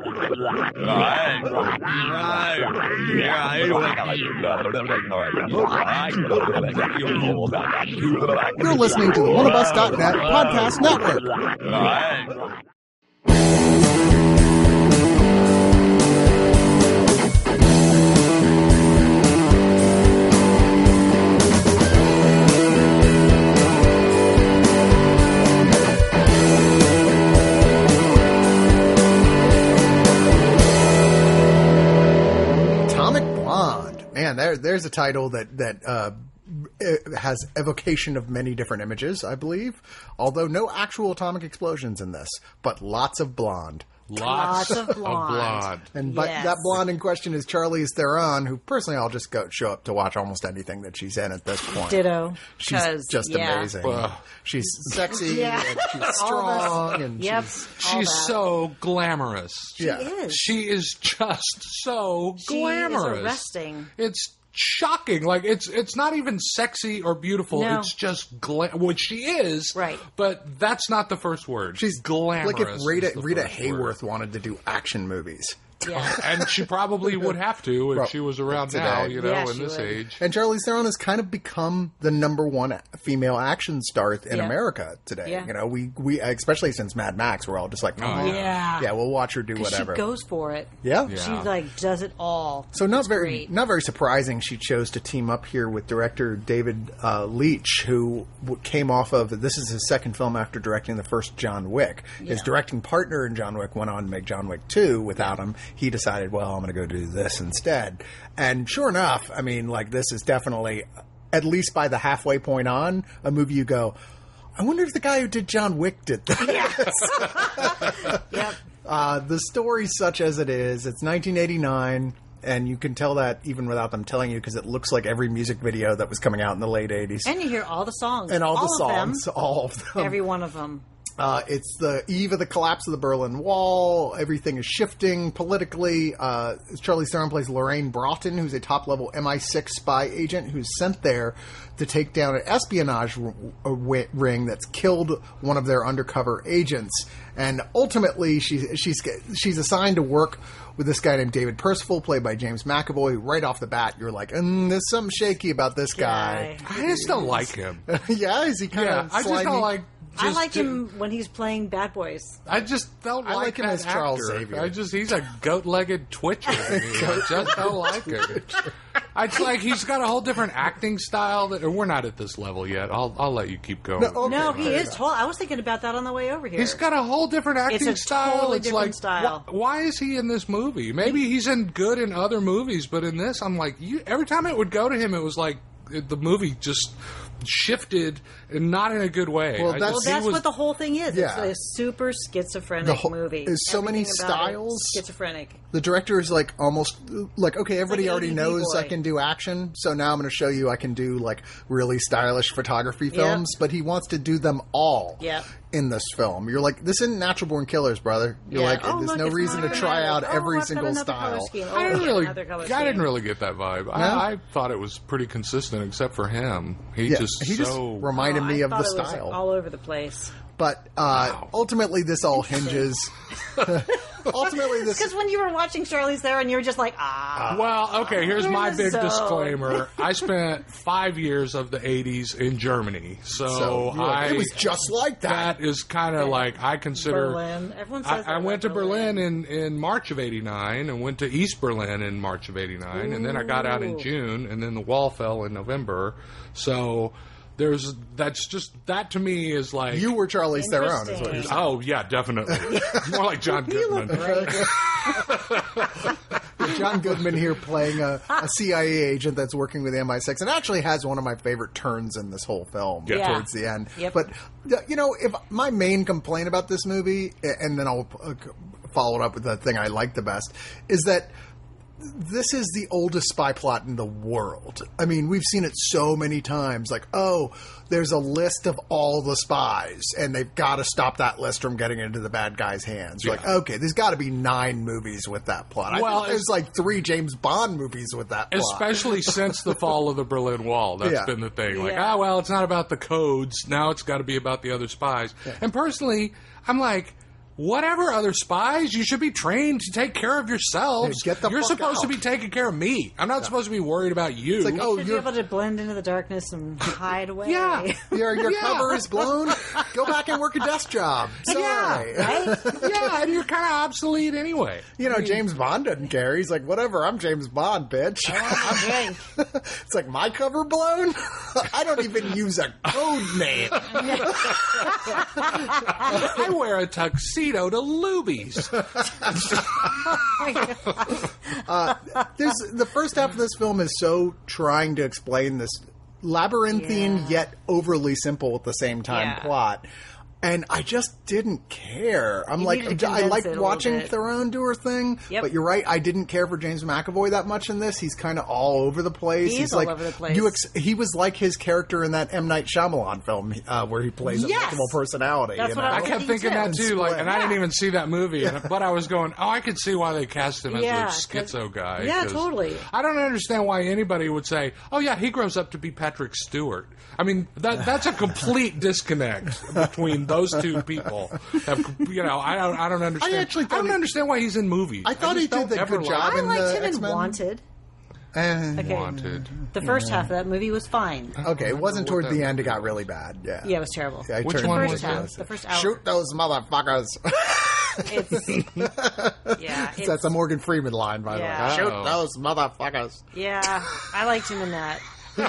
You're listening to the oneofus.net podcast network. Man, there's a title that has evocation of many different images, I believe. Although no actual atomic explosions in this, but lots of blonde. Lots of blonde. And that blonde in question is Charlize Theron, who personally I'll just show up to watch almost anything that she's in at this point. Ditto. She's just amazing. She's sexy and she's strong and she's so glamorous. She is. She is just so glamorous. She is arresting. It's shocking. Like it's not even sexy or beautiful. No. It's just which she is. Right. But that's not the first word. She's glamorous. Like if Rita Hayworth wanted to do action movies. Yeah. And she probably would have to if she was around today. now, Yeah, in this would. age. And Charlize Theron has kind of become the number one female action star in America today. Yeah. You know, we especially since Mad Max, we're all just like, yeah, we'll watch her do whatever. She goes for it. Yeah. She does it all. So not It's very surprising she chose to team up here with director David Leitch, who came off of, this is his second film after directing the first John Wick. His directing partner in John Wick went on to make John Wick 2 without him. He decided, well, I'm going to go do this instead. And sure enough, I mean, like, this is definitely, at least by the halfway point on, a movie you go, I wonder if the guy who did John Wick did that. Yep. The story's such as it is. It's 1989. And you can tell that even without them telling you, because it looks like every music video that was coming out in the late 80s. And you hear all the songs. And all the songs. All of them. Every one of them. It's the eve of the collapse of the Berlin Wall. Everything is shifting politically. Charlize Theron plays Lorraine Broughton, who's a top-level MI6 spy agent who's sent there to take down an espionage ring that's killed one of their undercover agents. And ultimately, she's assigned to work with this guy named David Percival, played by James McAvoy. Right off the bat, you're like, there's something shaky about this guy. I just don't like him. Yeah? Is he kind of I just don't like... I like him when he's playing Bad Boys. I just don't like him as Charles Xavier. He's a goat-legged twitcher to me. I just don't like him. It's like he's got a whole different acting style. We're not at this level yet. I'll let you keep going. No, he is tall. I was thinking about that on the way over here. He's got a whole different acting style. Totally it's different like, style. Why is he in this movie? Maybe he's good in other movies, but in this, I'm like, every time it would go to him, it was like the movie just shifted, and not in a good way. Well, that's what the whole thing is. Yeah. It's a super schizophrenic movie. There's so many styles. Schizophrenic. The director is like almost like, okay, everybody like already ADD knows boy. I can do action, so now I'm going to show you I can do like really stylish photography films, but he wants to do them all in this film. You're like, this isn't Natural Born Killers, brother. You're like, there's no reason to try out every single style. I didn't really get that vibe. No? I thought it was pretty consistent, except for him. He just reminded me of the style. It was all over the place. But ultimately, this all hinges. Ultimately, this because when you were watching Charlize Theron, you were just like, Well, okay. Here's my big disclaimer. I spent 5 years of the '80s in Germany, so it was just like that. That is kind of like I consider. Berlin. Everyone says I went to Berlin in March of '89, and went to East Berlin in March of '89, and then I got out in June, and then the wall fell in November. So. That to me is like... You were Charlize Theron, is what you're saying. Oh, yeah, definitely. More like John Goodman. John Goodman here playing a CIA agent that's working with the MI6 and actually has one of my favorite turns in this whole film towards the end. Yep. But, if my main complaint about this movie, and then I'll follow it up with the thing I like the best, is that this is the oldest spy plot in the world. I mean, we've seen it so many times. Like, there's a list of all the spies, and they've got to stop that list from getting into the bad guy's hands. Like, okay, there's got to be 9 movies with that plot. Well, I think there's like 3 James Bond movies with that plot. Especially since the fall of the Berlin Wall. That's been the thing. Like, it's not about the codes. Now it's got to be about the other spies. Yeah. And personally, I'm like... whatever, other spies. You should be trained to take care of yourselves. Hey, get the You're fuck supposed to out. be taking care of me. I'm not supposed to be worried about you. It's like, oh, Should be able to blend into the darkness and hide away. Yeah. your Yeah. cover is blown. Go back and work a desk job. Sorry. Right? yeah, and you're kind of obsolete anyway. You know, James Bond doesn't care. He's like, whatever, I'm James Bond, bitch. Okay. It's like, my cover blown? I don't even use a code name. I wear a tuxedo to Luby's. There's the first half of this film is so trying to explain this labyrinthine Yeah. yet overly simple at the same time Yeah. plot. And I just didn't care. I'm You like, needed to I condense liked it a little watching bit. Theron do her thing, Yep. but you're right. I didn't care for James McAvoy that much in this. He's kind of all over the place. He He's is all like, over the place. He was like his character in that M. Night Shyamalan film where he plays Yes! a multiple personality. That's you what know? I I was kept thinking thinking that too. too, like, and I didn't Yeah. even see that movie, but I was going, oh, I could see why they cast him as Yeah, the 'cause- schizo guy. Yeah, 'cause totally. I don't understand why anybody would say, oh yeah, he grows up to be Patrick Stewart. I mean, that's a complete disconnect between those two people. You know, I don't understand. actually thought I don't he- understand why he's in movies. I thought just he did don't the ever good like job I in liked the him in X-Men. Wanted. Eh, Okay. Wanted. The first half of that movie was fine. Okay, it wasn't what toward that the end. It movie got really bad. Yeah. Yeah, it was terrible. Yeah, I Which turned one it was into that? The first hour. Shoot those motherfuckers. It's, yeah, it's, That's a Morgan Freeman line, by Yeah. the way. Oh. Shoot those motherfuckers. yeah, I liked him in that.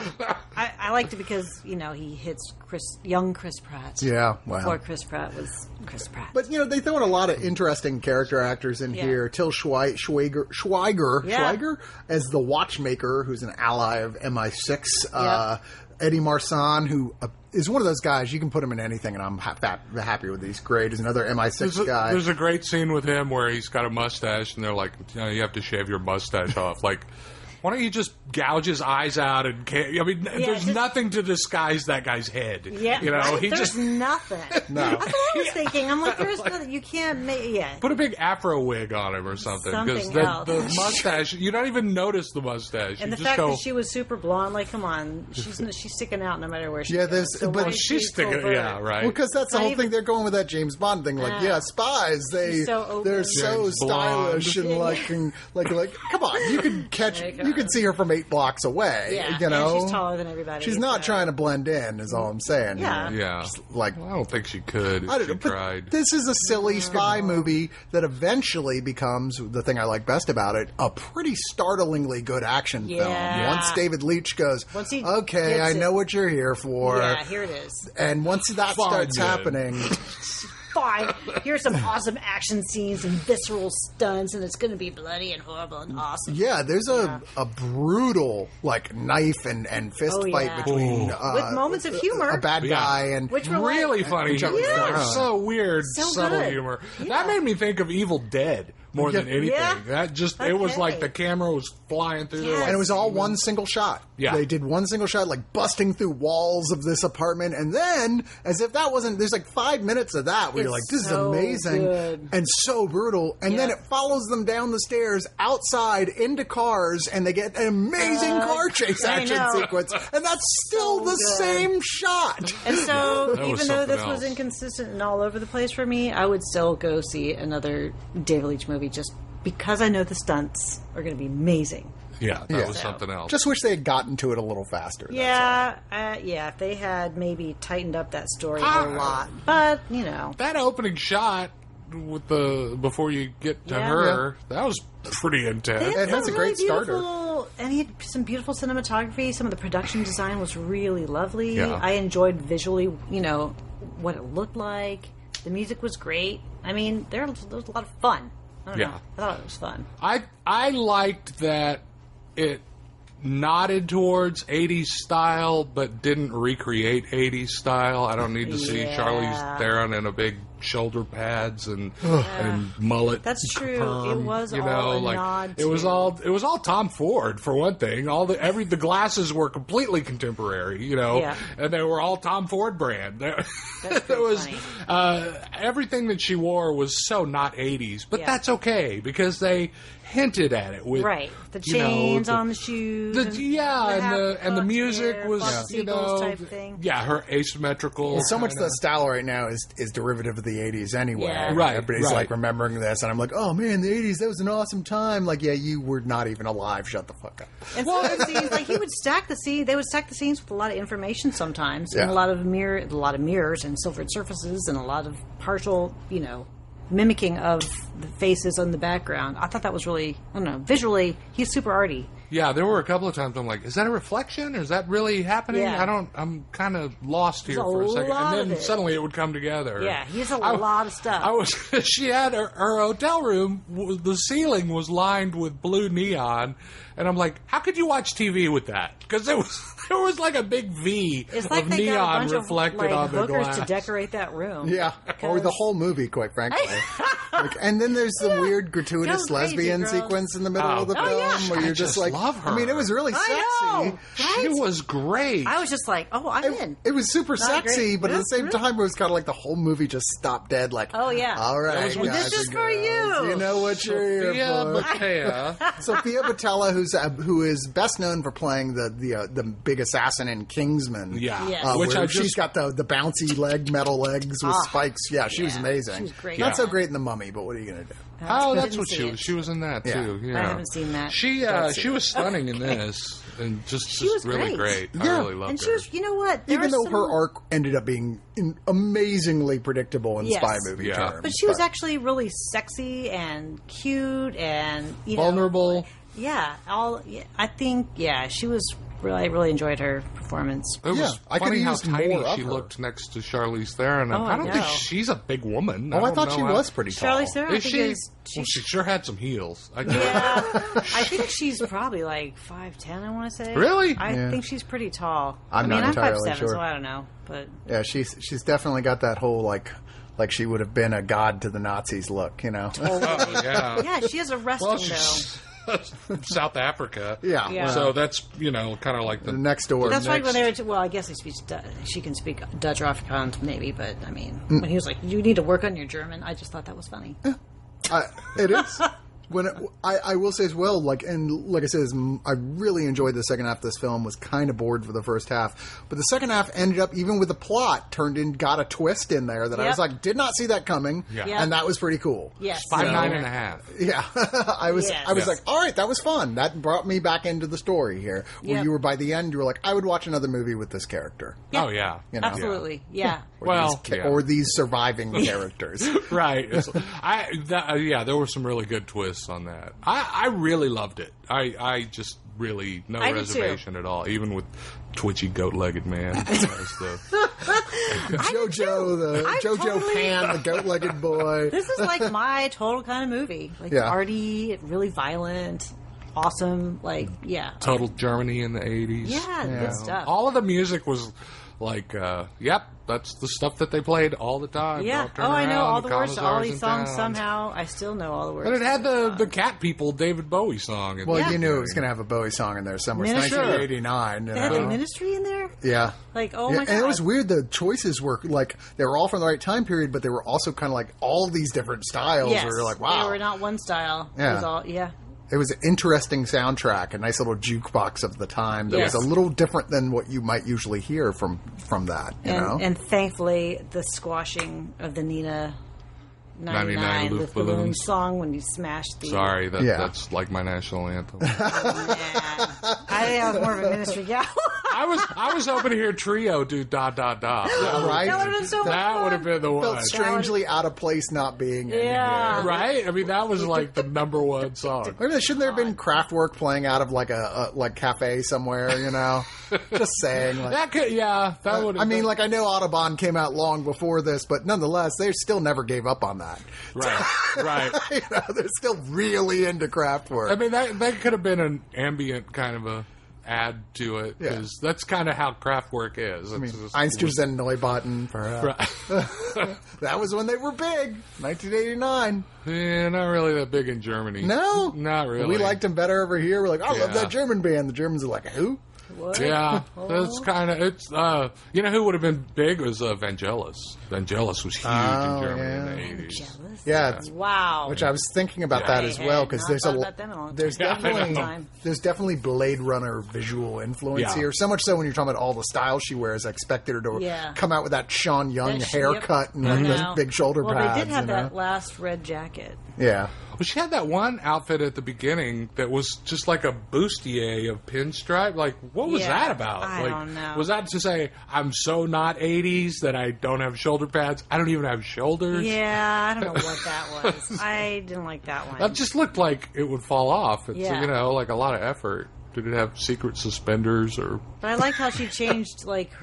I liked it because, you know, he hits young Chris Pratt. Yeah, wow. Before Chris Pratt was Chris Pratt. But, you know, they throw in a lot of interesting character actors in Yeah. here. Till Schweiger Yeah. as the watchmaker, who's an ally of MI6. Yep. Eddie Marsan, who is one of those guys, you can put him in anything, and I'm happy with it. He's great. He's another MI6 guy. There's a great scene with him where he's got a mustache, and they're like, you have to shave your mustache off. Like, why don't you just gouge his eyes out? And I mean, there's just- nothing to disguise that guy's head. Yeah, you know, right? he There's just nothing. No. That's what I was thinking. I'm like, there's nothing. You can't make. Yeah. put a big afro wig on him or something. Something the else. mustache, you don't even notice the mustache. And you the just fact go, that she was super blonde, like, come on, she's sticking out no matter where she Yeah, goes. there's- So but why is she's she sticking, covert? yeah, right. Well, because that's the Not whole even- thing. They're going with that James Bond thing. Like, yeah, spies. She's so over They're it. so James Blonde. stylish and like. Come on, you can catch. There you You go. can see her from 8 blocks away. Yeah, you know, and she's taller than everybody. She's not so- trying to blend in. Is all I'm saying. Yeah. yeah. Like, Well, I don't think she could. I If don't she know, but tried. this is a silly spy movie that eventually becomes the thing I like best about it, a pretty startlingly good action film. Yeah. Once David Leitch goes, Once he okay, gets I it. know what you're here for. Yeah, here it is. And once that Fine, starts then. happening, Fine. Here's some awesome action scenes and visceral stunts, and it's going to be bloody and horrible and awesome. yeah, there's a brutal like knife and fist Oh, fight yeah. between With moments of humor. a bad Yeah. guy and Which were Really like, funny. Charlie humor. Theron. So weird, So subtle good. humor. Yeah. That made me think of Evil Dead more than Yeah. anything. Yeah. That just it was Okay. like the camera was flying through there. Yes. Like, and it was all one single shot. Yeah. They did one single shot, like busting through walls of this apartment. And then, as if that wasn't, there's like 5 minutes of that where you're like, It's this so is amazing good. and so brutal. And then Yeah. it follows them down the stairs outside into cars and they get an amazing car chase I action know. sequence. And that's still So the good. same shot. And so, That was even though this something was else. inconsistent and all over the place for me, I would still go see another David Leitch movie just because I know the stunts are going to be amazing. yeah, that Yeah. was something else. Just wish they had gotten to it a little faster. that's all. Yeah, if they had maybe tightened up that story a Ah. lot. But, you know. that opening shot with the before you get to Yeah. her, that was pretty They intense. had It has some a great starter. beautiful- And he had some beautiful cinematography. Some of the production design was really lovely. Yeah. I enjoyed visually, you know, what it looked like. The music was great. I mean, there was a lot of fun. I don't Yeah. know. I thought it was fun. I liked that it nodded towards 80s style, but didn't recreate 80s style. I don't need to see Yeah. Charlize Theron in a big shoulder pads and mullet. That's true. It was You all know, a like nod it was to- all Tom Ford for one thing. All the glasses were completely contemporary, you know, Yeah. and they were all Tom Ford brand. There That's there pretty was, funny. everything that she wore was so not 80s, but Yeah. that's okay because they hinted at it with Right. The you know, chains on the shoes. and the music was type thing. yeah, her asymmetrical. So much of kinda- the style right now is derivative of the 80s anyway. Yeah. Right, Everybody's right. like remembering this, and I'm like, oh man, the 80s, that was an awesome time. Like, yeah, you were not even alive. Shut the fuck up. And some of the scenes, like he would stack the scene. They would stack the scenes with a lot of information sometimes, and Yeah. a lot of mirrors and silvered surfaces, and a lot of partial, mimicking of the faces in the background. I thought that was really, I don't know, visually, he's super arty. Yeah, there were a couple of times I'm like, is that a reflection? Or is that really happening? Yeah. I'm kind of lost here There's a for a second. lot And of then it. suddenly it would come together. Yeah, he has a lot of stuff. She had her hotel room, the ceiling was lined with blue neon. And I'm like, how could you watch TV with that? Because there was like a big V It's like of they neon got a bunch reflected of on the hookers glass. to decorate that room. Yeah, or the whole movie, quite frankly. And then there's the weird gratuitous Go crazy, lesbian girls. sequence in the middle Oh. of the Oh, film yeah. where you're I just just like, love her. I mean, it was really sexy. I know, She right? was great. I was just like, oh, I'm in. It was super Not sexy, great. but at the same Yeah. time, it was kind of like the whole movie just stopped dead. Like, Oh, yeah. all right, That was with- guys This is and for girls, you. You know what you're here Sophia for. Mattea. Sophia Boutella, who is best known for playing the big assassin in Kingsman. Yeah. Yes. Which where I she's just got the bouncy metal legs with Ah. spikes. Yeah, she was Yeah. amazing. She was great. Not Yeah. so great in The Mummy, but what are you going to do? Oh, that's Didn't what see she it. was. She was in that Yeah. too. Yeah. I haven't seen that. She Don't see she it. was stunning in this, and just was really great. great. Yeah. I really loved And her. she was, you know what? There Even was though some- her arc ended up being amazingly predictable in Yes. spy movie Yeah. terms. But she was actually really sexy and cute and Vulnerable. Yeah, I think she was. I really enjoyed her performance. It was Yeah, I could've funny how used tiny more of she her. looked next to Charlize Theron. Oh, I don't I think know. she's a big woman. Oh, I don't thought know she how- was pretty tall. Charlize Theron, I Is think she? is Well, she sure had some heels. I yeah, I think she's probably like 5'10". I want to say. Really? I Yeah. think she's pretty tall. I'm I mean, not I'm entirely 5'7", sure. so I don't know, but Yeah, she's definitely got that whole like she would have been a god to the Nazis look, you know. Oh, yeah. yeah, she has a resting Well, though. she's from South Africa. Yeah. Yeah. So that's, kind of like the Next door. That's right. When next- they were, I guess she can speak Dutch or Afrikaans, maybe. But I mean, when he was like, "You need to work on your German," I just thought that was funny. It is. I will say as well, like I said, I really enjoyed the second half of this film. Was kind of bored for the first half, but the second half ended up, even with the plot, got a twist in there that I was Yep. like, did not see that coming, Yeah. Yep. and that was pretty cool. Yes, 5'9.5". Yeah, I was Yes. like, all right, that was fun. That brought me back into the story here. Where Yep. you were by the end, you were like, I would watch another movie with this character. Oh, yeah. You know. Absolutely, yeah. Or Well, these, yeah. or these surviving characters. Right. There were some really good twists on that. I really loved it. I just really no I did too. reservation at all, even with twitchy goat-legged man. As the, Jojo totally- Pan, the goat-legged boy. This is like my total kind of movie. Like Yeah. arty, really violent, awesome. Like total Germany in the 80s. yeah, good stuff. All of the music was like, yep, that's the stuff that they played all the time. yeah. Don't turn Oh, I know around, all the words to all Commissar's these in songs town. somehow. I still know all the words. But it had to the Cat People David Bowie song. Well, Yeah. you knew it was going to have a Bowie song in there somewhere. It's Ministry. 1989. You They had the know? Ministry in there. Yeah. Like, oh Yeah, my god! and it was weird. The choices were like they were all from the right time period, but they were also kind of like all these different styles. Yes, Where you're like, wow, they were not one style. Yeah. It was all, yeah. it was an interesting soundtrack, a nice little jukebox of the time that Yes. was a little different than what you might usually hear from that. You know, And thankfully, the squashing of the Nina 99 Luft with balloons Balloons. song when you smashed the. Sorry, Yeah. that's like my national anthem. Man. I think I was more of a Ministry gal. I was hoping to hear Trio do da da da. right? That would have been so much That fun. would have been the Felt one. strangely out of place not being in Yeah. here. Right? I mean, that was like the number one song. I mean, shouldn't there have been Kraftwerk playing out of like a like cafe somewhere? You know, just saying. Like, That could, yeah, that would. I mean, like I know Audubon came out long before this, but nonetheless, they still never gave up on that. right. You know, they're still really into Kraftwerk. I mean, that could have been an ambient kind of a add to it because that's kind of how Kraftwerk is. I mean, Einstürzen Neubauten, perhaps. Right. That was when they were big, 1989. Yeah, not really that big in Germany. No, Not really. We liked them better over here. We're like, I love Yeah. that German band. The Germans are like, who? What? Yeah, Oh. that's kind of it's. You know who would have been big was Vangelis. Vangelis was huge in Germany in the 80s. Jealous? Yeah, Wow. which I was thinking about Yeah. that as well, because there's there's definitely Blade Runner visual influence Yeah. here. So much so when you're talking about all the style she wears, I expected her to Yeah. come out with that Sean Young That- haircut and I like those know. big shoulder well, pads. they did have you know? that last red jacket. Yeah. Well, she had that one outfit at the beginning that was just like a bustier of pinstripe. Like, what was Yeah, that about? I like, don't know. Was that to say I'm so not 80s that I don't have shoulder pads? I don't even have shoulders. Yeah, I don't know what that was. I didn't like that one. That just looked like it would fall off. It's Yeah. like a lot of effort. Did it have secret suspenders or? But I like how she changed, like,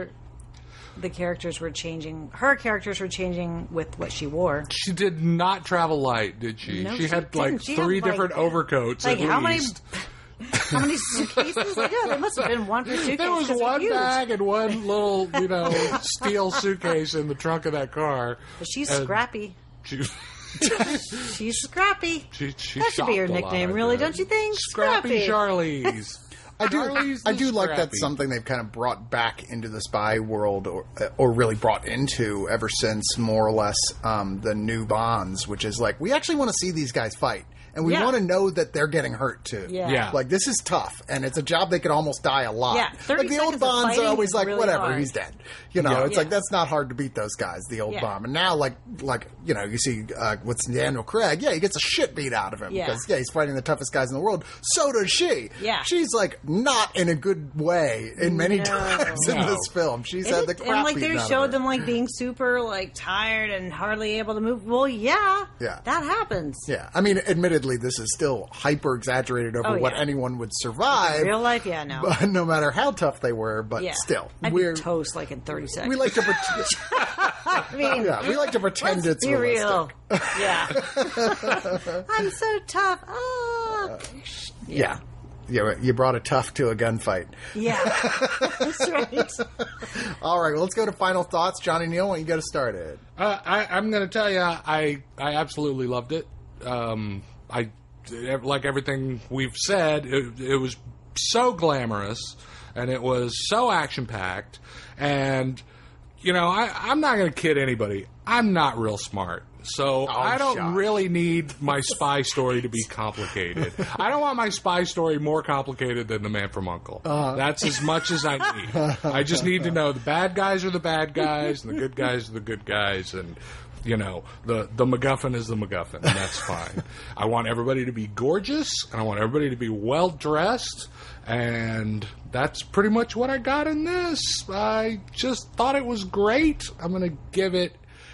the characters were changing. Her characters were changing with what she wore. She did not travel light, did she? No, she she had like didn't. She 3 had, like- different overcoats Like, at how least. How many suitcases? Like, yeah, there must have been one per suitcase. There was 'cause they're one huge. bag and one little, steel suitcase in the trunk of that car. But she's And scrappy. She, She's scrappy. she That should be shopped her a lot, nickname, I really, guess. don't you think? Scrappy Charlie's. I Charlie's do the like that's Scrappy. something they've kind of brought back into the spy world, or really brought into ever since more or less the new Bonds, which is like we actually want to see these guys fight, and we Yeah. want to know that they're getting hurt too. Yeah. Yeah. Like this is tough, and it's a job they could almost die a lot. Yeah, 30 like the old seconds of Bonds are fighting always is like, really whatever, hard. he's dead. It's Yeah. like that's not hard to beat those guys. The old Yeah. Bond, and now like you see what's Daniel Craig? Yeah, he gets a shit beat out of him Yeah. because he's fighting the toughest guys in the world. So does she. Yeah. She's like not in a good way in many No. times in No. this film. She's had the crap and like beaten they out of showed her. them like being super like tired and hardly able to move. Well, yeah, Yeah. that happens. Yeah, I mean, admittedly, this is still hyper exaggerated over Oh, what yeah. anyone would survive. Real life, yeah, no, But no matter how tough they were, but yeah, still, I'd we're be toast like in 30 seconds. we like to pretend. I mean, Yeah, we like to pretend let's it's be realistic. real. Yeah, I'm so tough. Ah. Yeah. You brought a tough to a gunfight. Yeah, that's right. All right, well, let's go to final thoughts. Johnny Neal, why don't you get us started? I'm going to tell you, I absolutely loved it. I like everything we've said. It was so glamorous, and it was so action packed. And I'm not going to kid anybody. I'm not real smart. So I don't shucks. really need my spy story to be complicated. I don't want my spy story more complicated than The Man from U.N.C.L.E. That's as much as I need. I just need to know the bad guys are the bad guys and the good guys are the good guys, and the MacGuffin is the MacGuffin, and that's fine. I want everybody to be gorgeous, and I want everybody to be well dressed, and that's pretty much what I got in this. I just thought it was great. I'm going to give it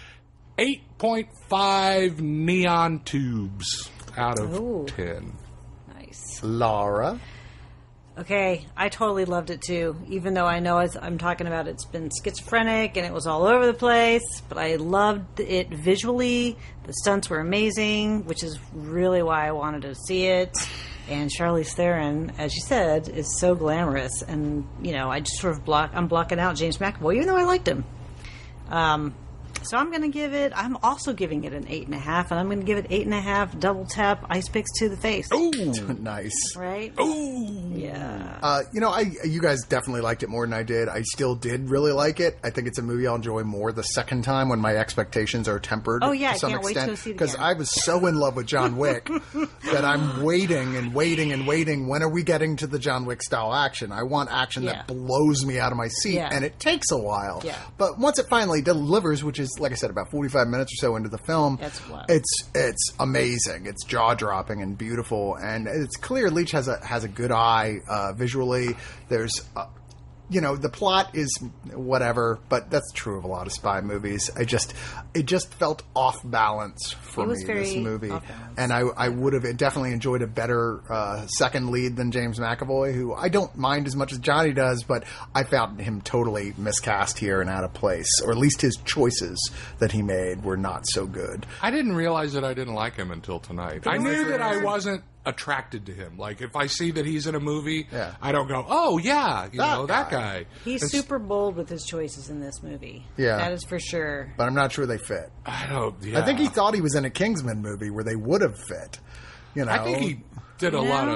8.5 neon tubes out of Ooh. 10. Nice. Laura. Okay, I totally loved it too. Even though I know as I'm talking about, it's been schizophrenic and it was all over the place, but I loved it visually. The stunts were amazing, which is really why I wanted to see it. And Charlize Theron, as you said, is so glamorous. And I just sort of I'm blocking out James McAvoy, even though I liked him. So I'm going to give it. I'm also giving it an 8.5, and I'm going to give it 8.5 double tap ice picks to the face. Ooh. Nice. Right? Ooh. Yeah. You guys definitely liked it more than I did. I still did really like it. I think it's a movie I'll enjoy more the second time when my expectations are tempered. Oh, yeah, to I some can't wait to extent. go see it Because again. I was so in love with John Wick that I'm waiting and waiting and waiting. When are we getting to the John Wick style action? I want action Yeah. that blows me out of my seat, Yeah. and it takes a while. Yeah. But once it finally delivers, which is like I said, about 45 minutes or so into the film, That's wild. it's amazing. It's jaw dropping and beautiful, and it's clear Leach has a good eye visually. There's the plot is whatever, but that's true of a lot of spy movies. It just felt off balance for It was me, very this movie, off balance. and I would have definitely enjoyed a better second lead than James McAvoy, who I don't mind as much as Johnny does, but I found him totally miscast here and out of place, or at least his choices that he made were not so good. I didn't realize that I didn't like him until tonight. I knew that I wasn't attracted to him. Like, if I see that he's in a movie, Yeah. I don't go, oh, yeah, that guy. He's It's- super bold with his choices in this movie. Yeah. That is for sure. But I'm not sure they fit. I don't, yeah. I think he thought he was in a Kingsman movie where they would have fit. I think he did a lot of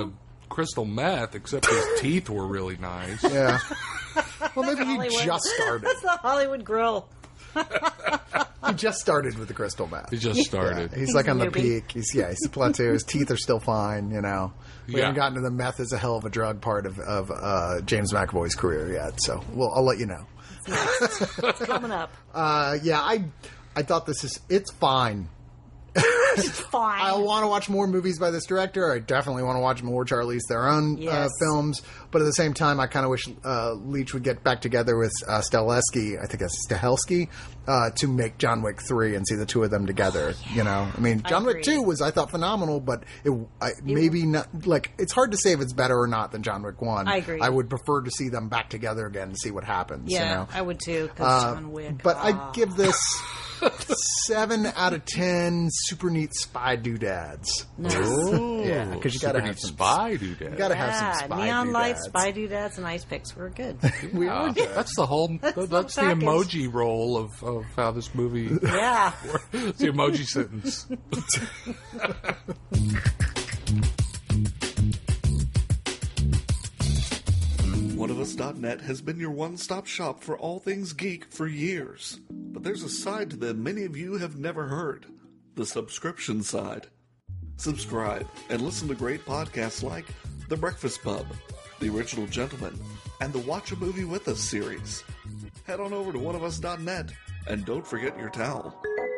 crystal meth, except his teeth were really nice. Yeah. Well, maybe he Hollywood. just started. That's the Hollywood Grill. He just started with the crystal meth. He just started. He's like on the Newbie. peak. He's a plateau. His teeth are still fine, you know. We Yeah. haven't gotten to the meth as a hell of a drug part of James McAvoy's career yet. So I'll let you know. It's coming up. I thought it's fine. It's fine. I want to watch more movies by this director. I definitely want to watch more Charlize Theron Yes. films. But at the same time, I kind of wish Leach would get back together with Stahelski, I think that's Stahelski, to make John Wick 3 and see the two of them together. You know, I mean, John Wick agree. 2 was, I thought, phenomenal, but maybe not. Like, it's hard to say if it's better or not than John Wick 1. I agree. I would prefer to see them back together again and see what happens. Yeah, you know? I would too, because John Wick. But I'd give this 7 out of 10 super neat spy doodads. Ooh, Yeah, because you gotta super have neat some spy doodad. You gotta have some spy neon lights, doodads. spy doodads, and ice picks were good. That's the whole. That's the package. emoji role of how this movie. Yeah. It's the emoji sentence. OneOfUs.net has been your one-stop shop for all things geek for years. But there's a side to them many of you have never heard. The subscription side. Subscribe and listen to great podcasts like The Breakfast Pub, The Original Gentleman, and the Watch a Movie With Us series. Head on over to OneOfUs.net and don't forget your towel.